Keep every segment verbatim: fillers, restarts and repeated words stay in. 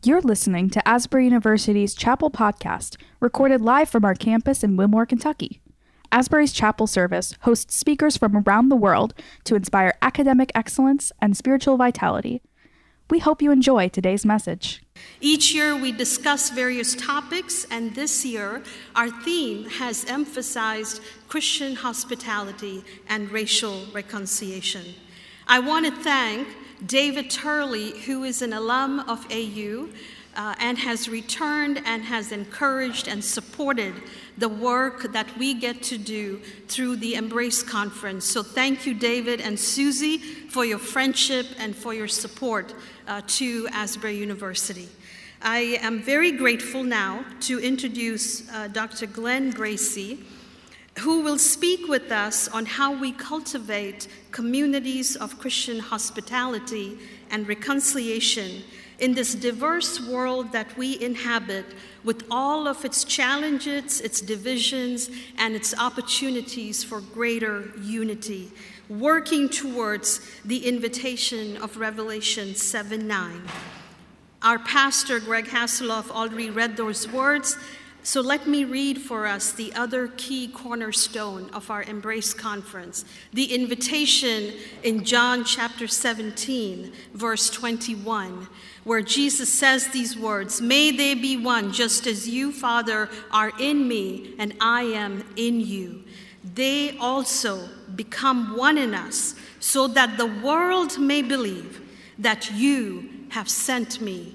You're listening to Asbury University's Chapel Podcast, recorded live from our campus in Wilmore, Kentucky. Asbury's Chapel Service hosts speakers from around the world to inspire academic excellence and spiritual vitality. We hope you enjoy today's message. Each year we discuss various topics, and this year our theme has emphasized Christian hospitality and racial reconciliation. I want to thank David Turley, who is an alum of A U uh, and has returned and has encouraged and supported the work that we get to do through the Embrace Conference. So thank you, David and Susie, for your friendship and for your support uh, to Asbury University. I am very grateful now to introduce uh, Doctor Glenn Bracey, who will speak with us on how we cultivate communities of Christian hospitality and reconciliation in this diverse world that we inhabit, with all of its challenges, its divisions, and its opportunities for greater unity, working towards the invitation of Revelation seven nine. Our pastor, Greg Hasselhoff, already read those words, so let me read for us the other key cornerstone of our Embrace Conference, the invitation in John chapter seventeen, verse twenty-one, where Jesus says these words, "May they be one, just as you, Father, are in me and I am in you. They also become one in us, so that the world may believe that you have sent me."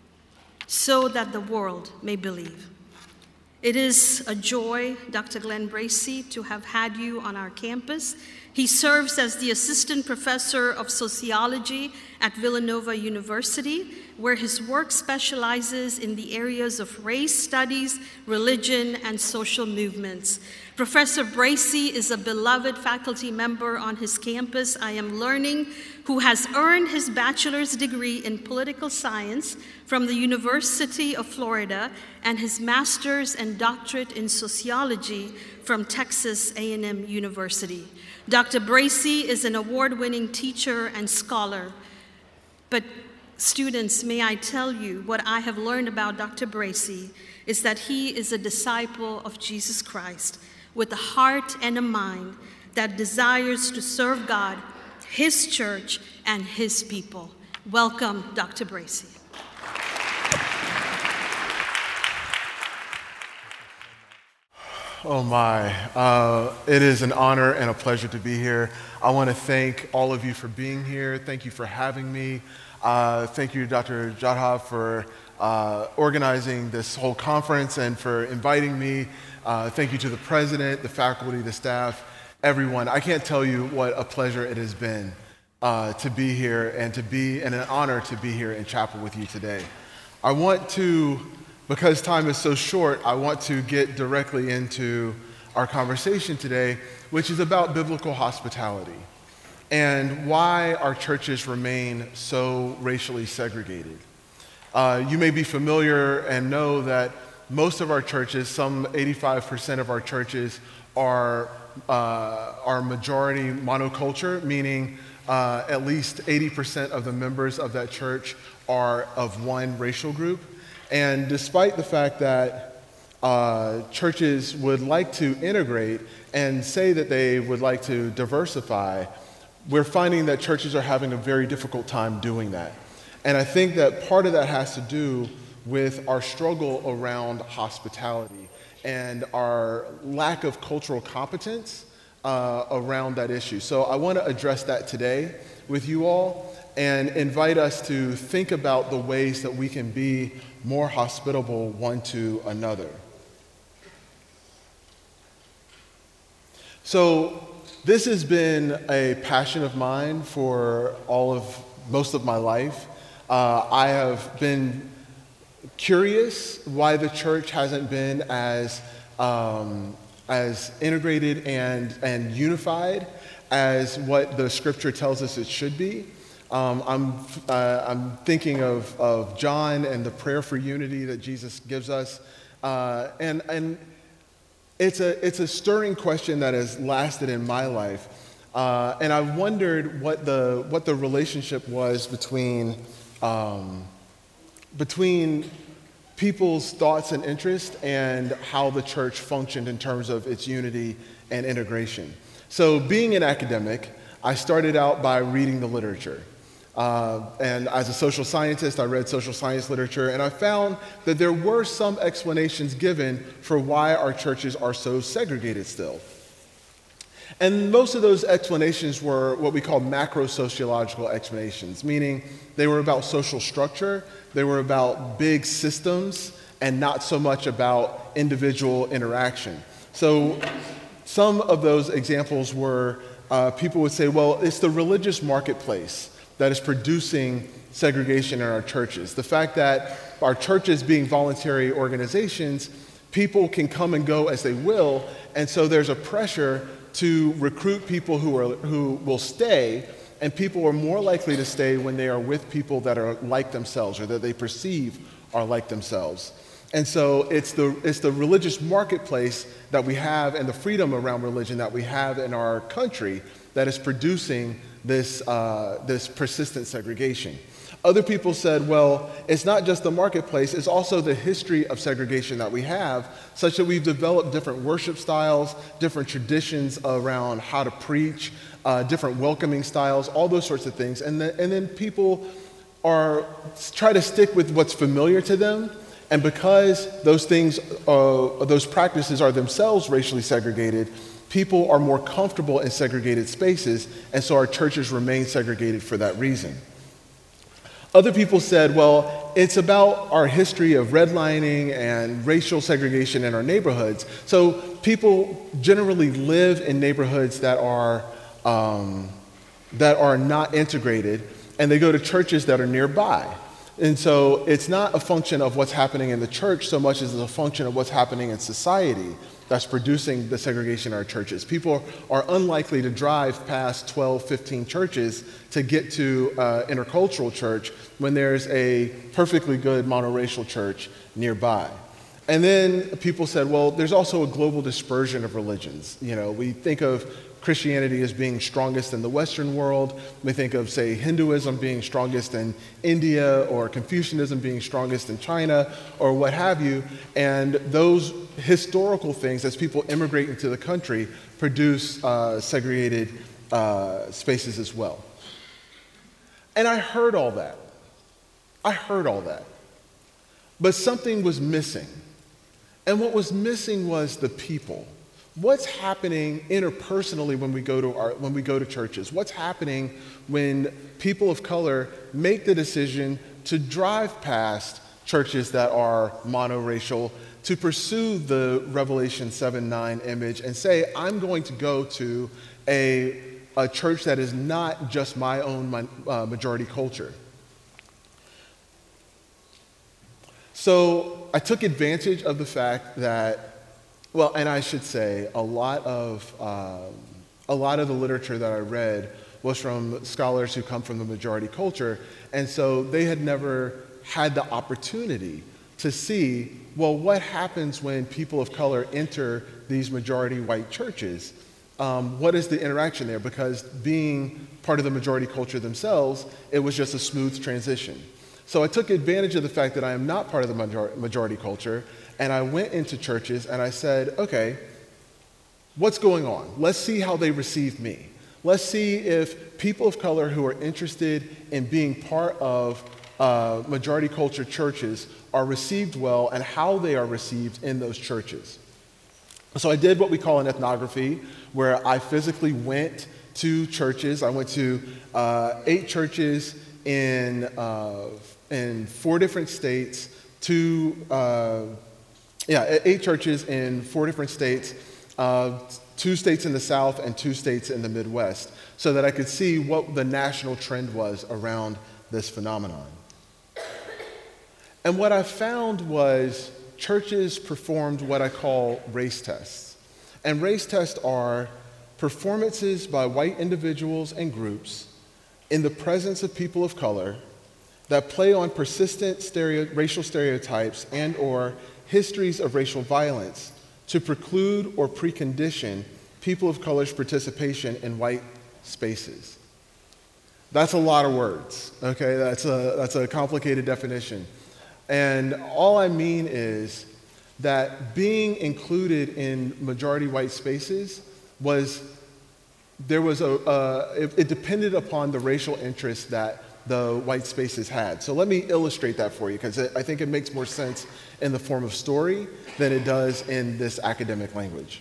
So that the world may believe. It is a joy, Doctor Glenn Bracey, to have had you on our campus. He serves as the Assistant Professor of Sociology at Villanova University, where his work specializes in the areas of race studies, religion, and social movements. Professor Bracey is a beloved faculty member on his campus, I am learning, who has earned his bachelor's degree in political science from the University of Florida and his master's and doctorate in sociology from Texas A and M University. Doctor Bracey is an award-winning teacher and scholar. But students, may I tell you what I have learned about Doctor Bracey is that he is a disciple of Jesus Christ with a heart and a mind that desires to serve God, His church, and His people. Welcome, Doctor Bracey. Oh my, uh, it is an honor and a pleasure to be here. I want to thank all of you for being here. Thank you for having me. Uh, thank you, Doctor Jadhav, for uh, organizing this whole conference and for inviting me. Uh, thank you to the president, the faculty, the staff, everyone. I can't tell you what a pleasure it has been uh, to be here and to be, and an honor to be here in chapel with you today. I want to, because time is so short, I want to get directly into our conversation today, which is about biblical hospitality and why our churches remain so racially segregated. Uh, you may be familiar and know that most of our churches, some eighty-five percent of our churches, are, uh, are majority monoculture, meaning uh, at least eighty percent of the members of that church are of one racial group. And despite the fact that uh, churches would like to integrate and say that they would like to diversify, we're finding that churches are having a very difficult time doing that. And I think that part of that has to do with our struggle around hospitality and our lack of cultural competence uh, around that issue. So I want to address that today with you all and invite us to think about the ways that we can be more hospitable one to another. So this has been a passion of mine for all of, most of my life. Uh, I have been curious why the church hasn't been as um, as integrated and and unified as what the scripture tells us it should be. Um, I'm uh, I'm thinking of of John and the prayer for unity that Jesus gives us, uh, and and it's a it's a stirring question that has lasted in my life, uh, and I wondered what the what the relationship was between Um, between people's thoughts and interests and how the church functioned in terms of its unity and integration. So being an academic, I started out by reading the literature. Uh, and as a social scientist, I read social science literature, and I found that there were some explanations given for why our churches are so segregated still. And most of those explanations were what we call macro-sociological explanations, meaning they were about social structure, they were about big systems, and not so much about individual interaction. So some of those examples were, uh, people would say, well, it's the religious marketplace that is producing segregation in our churches. The fact that our churches being voluntary organizations, people can come and go as they will, and so there's a pressure to recruit people who are who will stay, and people are more likely to stay when they are with people that are like themselves or that they perceive are like themselves. And so it's the it's the religious marketplace that we have and the freedom around religion that we have in our country that is producing this uh, this persistent segregation. Other people said, well, it's not just the marketplace, it's also the history of segregation that we have, such that we've developed different worship styles, different traditions around how to preach, uh, different welcoming styles, all those sorts of things. And, the, and then people are try to stick with what's familiar to them. And because those things, uh, those practices are themselves racially segregated, people are more comfortable in segregated spaces, and so our churches remain segregated for that reason. Other people said, well, it's about our history of redlining and racial segregation in our neighborhoods. So people generally live in neighborhoods that are um, that are not integrated, and they go to churches that are nearby. And so it's not a function of what's happening in the church so much as it's a function of what's happening in society that's producing the segregation in our churches. People are unlikely to drive past twelve, fifteen churches to get to uh, intercultural church when there's a perfectly good monoracial church nearby. And then people said, well, there's also a global dispersion of religions. You know, we think of Christianity as being strongest in the Western world. We think of, say, Hinduism being strongest in India, or Confucianism being strongest in China, or what have you. And those historical things, as people immigrate into the country, produce uh, segregated uh, spaces as well. And I heard all that. I heard all that. But something was missing. And what was missing was the people. What's happening interpersonally when we go to our, when we go to churches? What's happening when people of color make the decision to drive past churches that are monoracial, to pursue the Revelation seven nine image and say, I'm going to go to a, a church that is not just my own uh, majority culture? So I took advantage of the fact that, well, and I should say, a lot of um, a lot of the literature that I read was from scholars who come from the majority culture, and so they had never had the opportunity to see, well, what happens when people of color enter these majority white churches? Um, what is the interaction there? Because being part of the majority culture themselves, it was just a smooth transition. So I took advantage of the fact that I am not part of the major- majority culture, and I went into churches and I said, okay, what's going on? Let's see how they receive me. Let's see if people of color who are interested in being part of uh, majority culture churches are received well, and how they are received in those churches. So I did what we call an ethnography, where I physically went to churches. I went to uh, eight churches in, uh, in four different states, two uh, Yeah, eight churches in four different states, uh, two states in the South and two states in the Midwest, so that I could see what the national trend was around this phenomenon. And what I found was churches performed what I call race tests. And race tests are performances by white individuals and groups in the presence of people of color that play on persistent stereo- racial stereotypes and or histories of racial violence to preclude or precondition people of color's participation in white spaces. That's a lot of words, okay? That's a, that's a complicated definition. And all I mean is that being included in majority white spaces was, there was a, uh, it, it depended upon the racial interests that the white spaces had. So let me illustrate that for you, because I think it makes more sense in the form of story than it does in this academic language.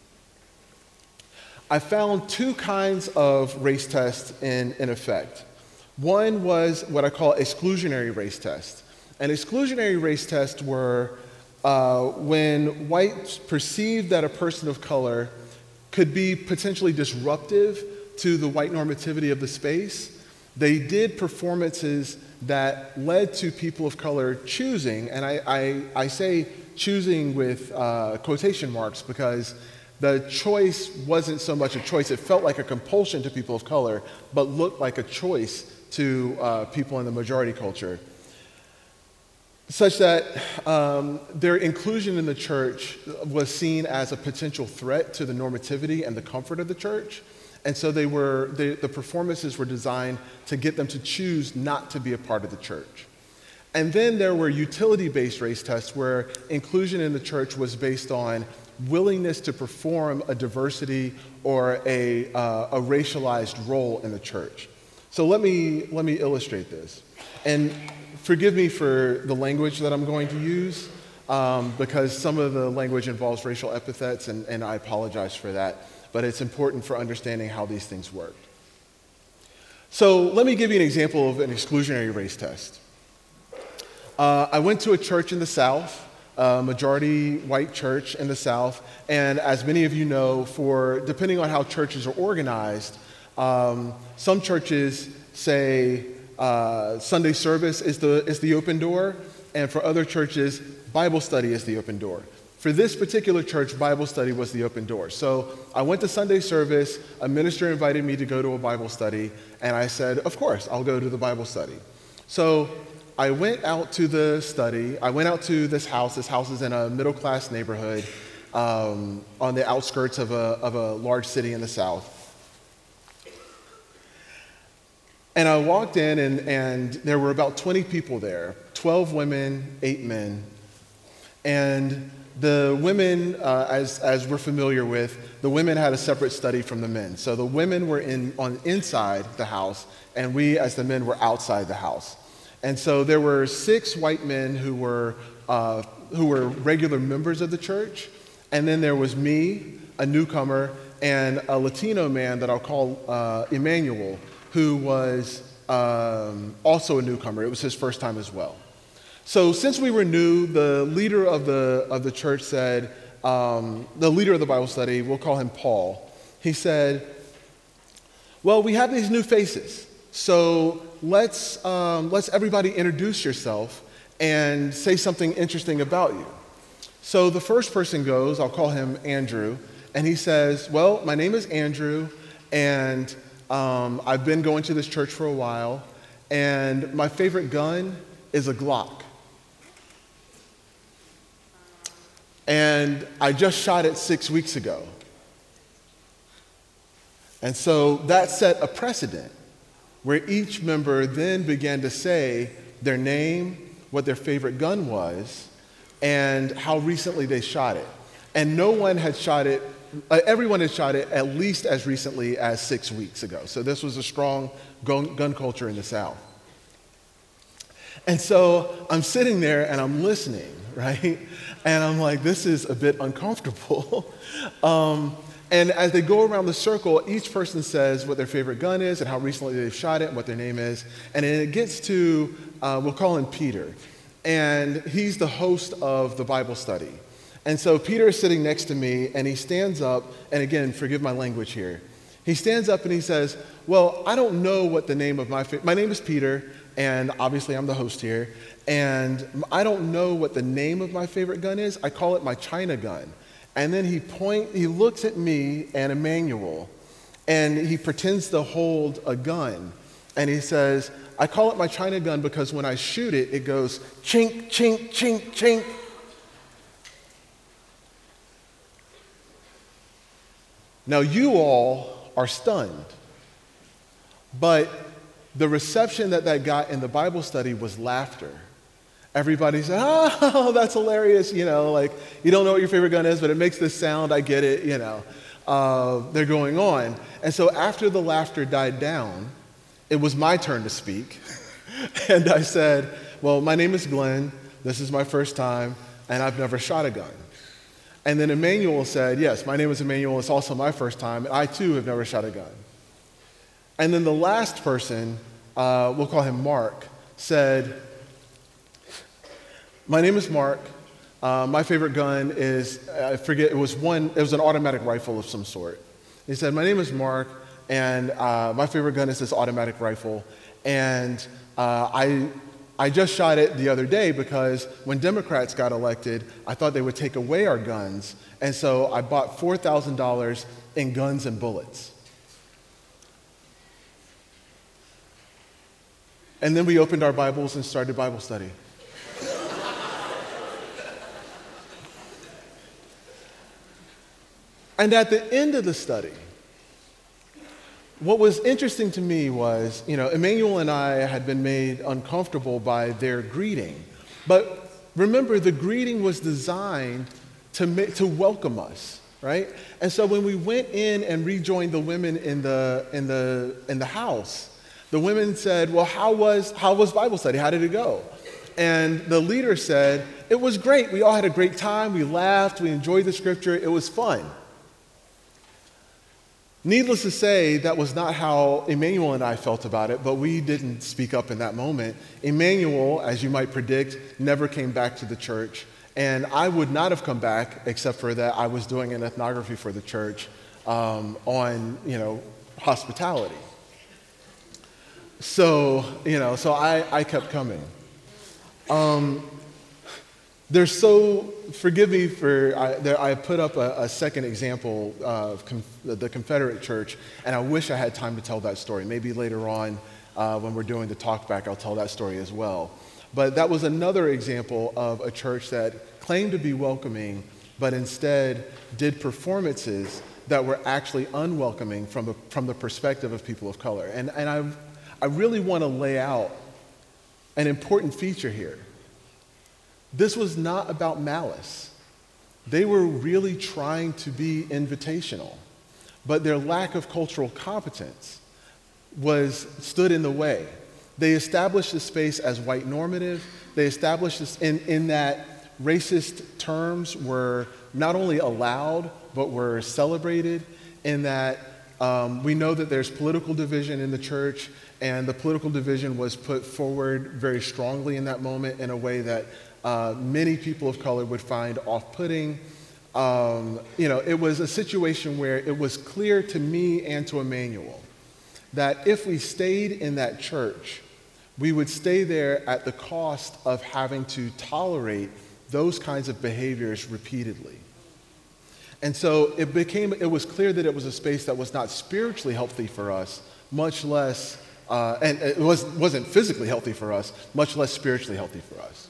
I found two kinds of race tests in, in effect. One was what I call exclusionary race tests. And exclusionary race tests were uh, when whites perceived that a person of color could be potentially disruptive to the white normativity of the space. They did performances that led to people of color choosing, and I, I, I say choosing with uh, quotation marks because the choice wasn't so much a choice, it felt like a compulsion to people of color, but looked like a choice to uh, people in the majority culture, such that um, their inclusion in the church was seen as a potential threat to the normativity and the comfort of the church. And so they were, they, the performances were designed to get them to choose not to be a part of the church. And then there were utility-based race tests where inclusion in the church was based on willingness to perform a diversity or a, uh, a racialized role in the church. So let me, let me illustrate this. And forgive me for the language that I'm going to use, um, because some of the language involves racial epithets, and, and I apologize for that. But it's important for understanding how these things work. So let me give you an example of an exclusionary race test. Uh, I went to a church in the South, a majority white church in the South, and as many of you know, for depending on how churches are organized, um, some churches say uh, Sunday service is the, is the open door, and for other churches, Bible study is the open door. For this particular church, Bible study was the open door. So I went to Sunday service, a minister invited me to go to a Bible study, and I said, of course, I'll go to the Bible study. So I went out to the study, I went out to this house. This house is in a middle-class neighborhood um, on the outskirts of a, of a large city in the South. And I walked in, and, and there were about twenty people there, twelve women, eight men. And the women, uh, as, as we're familiar with, the women had a separate study from the men. So the women were in, on inside the house, and we as the men were outside the house. And so there were six white men who were, uh, who were regular members of the church, and then there was me, a newcomer, and a Latino man that I'll call uh, Emmanuel, who was um, also a newcomer. It was his first time as well. So since we were new, the leader of the, of the church said, um, the leader of the Bible study, we'll call him Paul, he said, well, we have these new faces, so let's, um, let's everybody introduce yourself and say something interesting about you. So the first person goes, I'll call him Andrew, and he says, well, my name is Andrew, and um, I've been going to this church for a while, and my favorite gun is a Glock. And I just shot it six weeks ago. And so that set a precedent where each member then began to say their name, what their favorite gun was, and how recently they shot it. And no one had shot it, uh, everyone had shot it at least as recently as six weeks ago. So this was a strong gun, gun culture in the South. And so I'm sitting there and I'm listening, right? And I'm like, this is a bit uncomfortable. um, and as they go around the circle, each person says what their favorite gun is and how recently they've shot it and what their name is. And then it gets to, uh, we'll call him Peter. And he's the host of the Bible study. And so Peter is sitting next to me, and he stands up, and again, forgive my language here. He stands up and he says, well, I don't know what the name of my, fa- my name is Peter, and obviously I'm the host here, and I don't know what the name of my favorite gun is. I call it my China gun. And then he point, he looks at me and Emmanuel, and he pretends to hold a gun, and he says, I call it my China gun because when I shoot it, it goes chink, chink, chink, chink. Now you all are stunned, but the reception that that got in the Bible study was laughter. Everybody said, oh, that's hilarious, you know, like, you don't know what your favorite gun is, but it makes this sound, I get it, you know. Uh, they're going on. And so after the laughter died down, it was my turn to speak. And I said, well, my name is Glenn, this is my first time, and I've never shot a gun. And then Emmanuel said, yes, my name is Emmanuel, it's also my first time, and I too have never shot a gun. And then the last person, uh, we'll call him Mark, said, my name is Mark. Uh, my favorite gun is, I forget, it was one, it was an automatic rifle of some sort. He said, my name is Mark, and uh, my favorite gun is this automatic rifle. And uh, I, I just shot it the other day because when Democrats got elected, I thought they would take away our guns. And so I bought four thousand dollars in guns and bullets. And then we opened our Bibles and started Bible study. And at the end of the study, what was interesting to me was, you know, Emmanuel and I had been made uncomfortable by their greeting. But remember, the greeting was designed to make, to welcome us, right? And so when we went in and rejoined the women in the in the in the house, the women said, well, how was how was Bible study? How did it go? And the leader said, it was great. We all had a great time. We laughed. We enjoyed the scripture. It was fun. Needless to say, that was not how Emmanuel and I felt about it, but we didn't speak up in that moment. Emmanuel, as you might predict, never came back to the church, and I would not have come back except for that I was doing an ethnography for the church um, on, you know, hospitality. So, you know, so I, I kept coming. Um, There's so, forgive me for, I, there, I put up a, a second example of conf, the Confederate Church, and I wish I had time to tell that story. Maybe later on uh, when we're doing the talk back, I'll tell that story as well. But that was another example of a church that claimed to be welcoming, but instead did performances that were actually unwelcoming from, a, from the perspective of people of color. And, and I, I really want to lay out an important feature here. This was not about malice. They were really trying to be invitational, but their lack of cultural competence was stood in the way. They established the space as white normative. They established this in, in that racist terms were not only allowed, but were celebrated, in that um, we know that there's political division in the church, and the political division was put forward very strongly in that moment in a way that Uh, many people of color would find off-putting. Um, you know, it was a situation where it was clear to me and to Emmanuel that if we stayed in that church, we would stay there at the cost of having to tolerate those kinds of behaviors repeatedly. And so it became, it was clear that it was a space that was not spiritually healthy for us, much less, uh, and it was, wasn't physically healthy for us, much less spiritually healthy for us.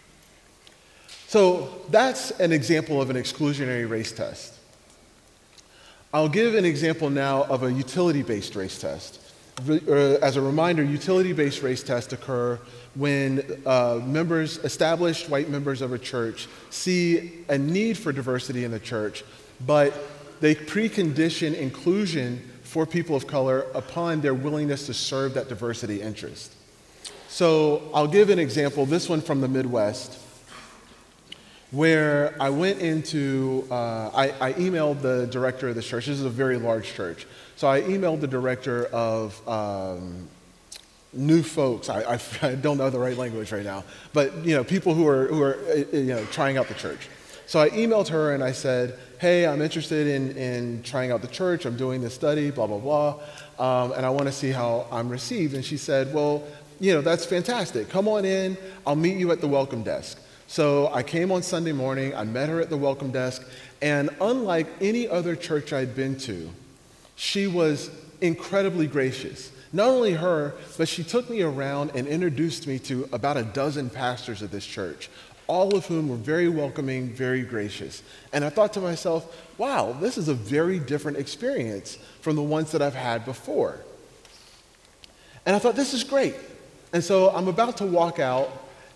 So that's an example of an exclusionary race test. I'll give an example now of a utility-based race test. As a reminder, utility-based race tests occur when uh, members, established white members of a church, see a need for diversity in the church, but they precondition inclusion for people of color upon their willingness to serve that diversity interest. So I'll give an example, this one from the Midwest, where I went into, uh, I, I emailed the director of the church. This is a very large church. So I emailed the director of um, new folks. I, I, I don't know the right language right now, but you know, people who are, who are you know, trying out the church. So I emailed her and I said, hey, I'm interested in, in trying out the church. I'm doing this study, blah, blah, blah, um, and I want to see how I'm received. And she said, well, you know, that's fantastic. Come on in. I'll meet you at the welcome desk. So I came on Sunday morning, I met her at the welcome desk, and unlike any other church I'd been to, she was incredibly gracious. Not only her, but she took me around and introduced me to about a dozen pastors of this church, all of whom were very welcoming, very gracious. And I thought to myself, wow, this is a very different experience from the ones that I've had before. And I thought, this is great. And so I'm about to walk out,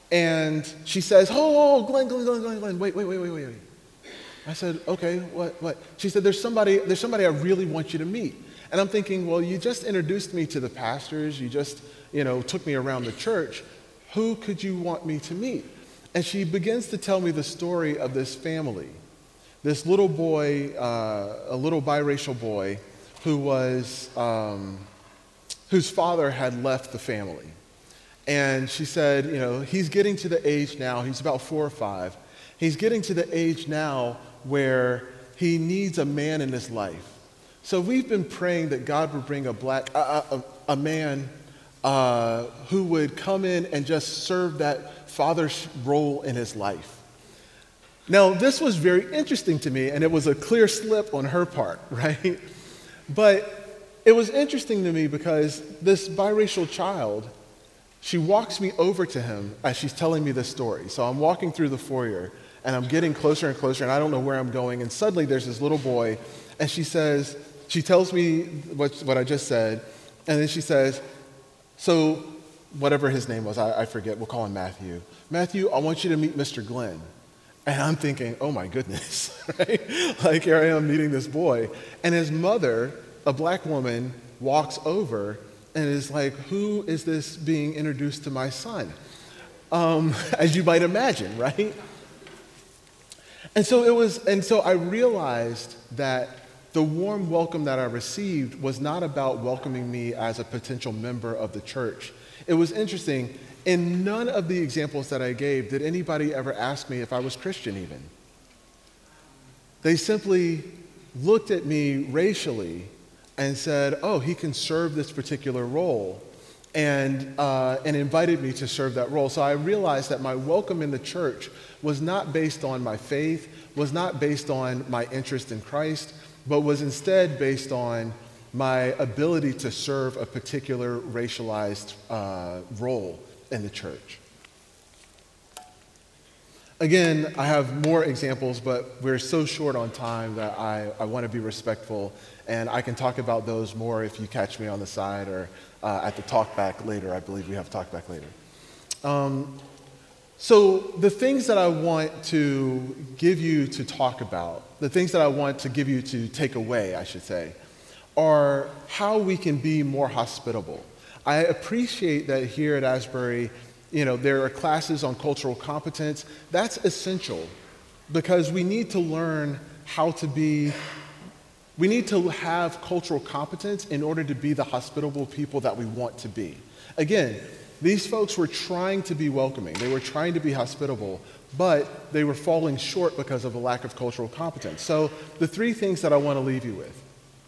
And she says, oh, oh, Glenn, Glenn, Glenn, Glenn, Glenn, wait, wait, wait, wait, wait, wait. I said, okay, what, what? She said, there's somebody, there's somebody I really want you to meet. And I'm thinking, well, you just introduced me to the pastors. You just, you know, took me around the church. Who could you want me to meet? And she begins to tell me the story of this family. This little boy, uh, a little biracial boy, who was, um, whose father had left the family. And she said, you know, he's getting to the age now, he's about four or five. He's getting to the age now where he needs a man in his life. So we've been praying that God would bring a black, a, a, a man uh, who would come in and just serve that father's role in his life. Now, this was very interesting to me, and it was a clear slip on her part, right? But it was interesting to me because this biracial child, she walks me over to him as she's telling me this story. So I'm walking through the foyer, and I'm getting closer and closer, and I don't know where I'm going. And suddenly there's this little boy, and she says, she tells me what, what I just said, and then she says, so whatever his name was, I, I forget, we'll call him Matthew. Matthew, I want you to meet Mister Glenn. And I'm thinking, oh my goodness, right? Like here I am meeting this boy. And his mother, a black woman, walks over and is like, who is this being introduced to my son? Um, as you might imagine, right? And so it was, and so I realized that the warm welcome that I received was not about welcoming me as a potential member of the church. It was interesting, in none of the examples that I gave did anybody ever ask me if I was Christian even. They simply looked at me racially and said, oh, he can serve this particular role, and, uh, and invited me to serve that role. So I realized that my welcome in the church was not based on my faith, was not based on my interest in Christ, but was instead based on my ability to serve a particular racialized uh, role in the church. Again, I have more examples, but we're so short on time that I, I want to be respectful, and I can talk about those more if you catch me on the side or uh, at the talk back later. I believe we have talk back later. Um, so the things that I want to give you to talk about, the things that I want to give you to take away, I should say, are how we can be more hospitable. I appreciate that here at Asbury, you know, there are classes on cultural competence. That's essential because we need to learn how to be, we need to have cultural competence in order to be the hospitable people that we want to be. Again, these folks were trying to be welcoming. They were trying to be hospitable, but they were falling short because of a lack of cultural competence. So the three things that I want to leave you with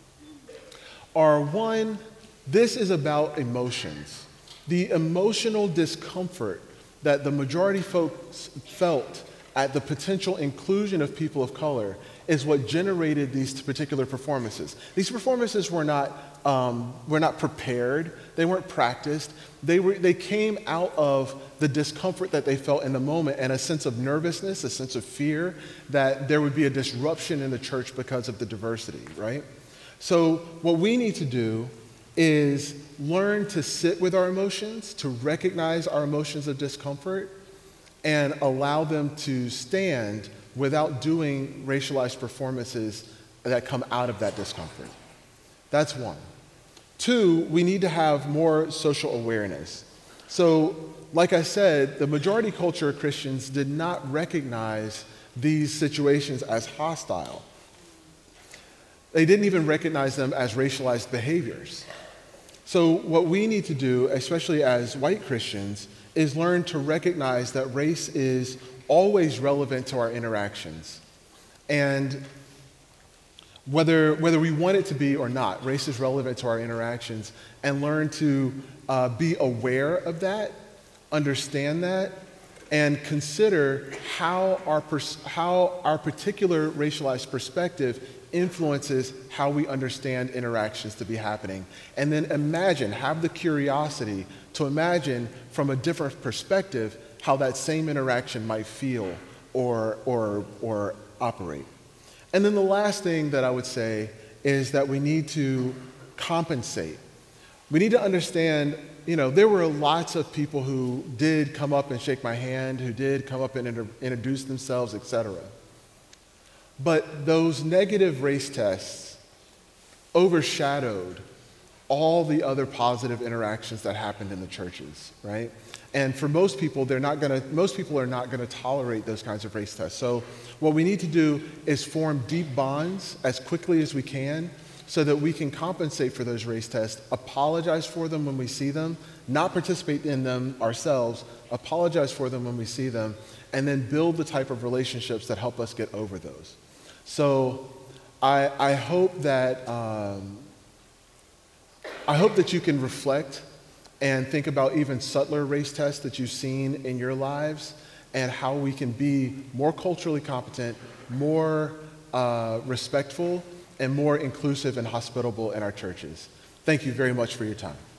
are, one, this is about emotions. The emotional discomfort that the majority folks felt at the potential inclusion of people of color is what generated these particular performances. These performances were not, um, were not prepared. They weren't practiced. They, were, they came out of the discomfort that they felt in the moment and a sense of nervousness, a sense of fear that there would be a disruption in the church because of the diversity, right? So what we need to do is learn to sit with our emotions, to recognize our emotions of discomfort, and allow them to stand without doing racialized performances that come out of that discomfort. That's one. Two, we need to have more social awareness. So, like I said, the majority culture of Christians did not recognize these situations as hostile. They didn't even recognize them as racialized behaviors. So what we need to do, especially as white Christians, is learn to recognize that race is always relevant to our interactions. And whether, whether we want it to be or not, race is relevant to our interactions, and learn to uh, be aware of that, understand that, and consider how our, pers- how our particular racialized perspective influences how we understand interactions to be happening. And then imagine, have the curiosity to imagine from a different perspective how that same interaction might feel or, or, or operate. And then the last thing that I would say is that we need to compensate. We need to understand you know, there were lots of people who did come up and shake my hand, who did come up and inter- introduce themselves, et cetera. But those negative race tests overshadowed all the other positive interactions that happened in the churches, right? And for most people, they're not gonna, most people are not gonna tolerate those kinds of race tests. So what we need to do is form deep bonds as quickly as we can so that we can compensate for those race tests, apologize for them when we see them, not participate in them ourselves, apologize for them when we see them, and then build the type of relationships that help us get over those. So I, I hope that um, I hope that you can reflect and think about even subtler race tests that you've seen in your lives and how we can be more culturally competent, more uh, respectful, and more inclusive and hospitable in our churches. Thank you very much for your time.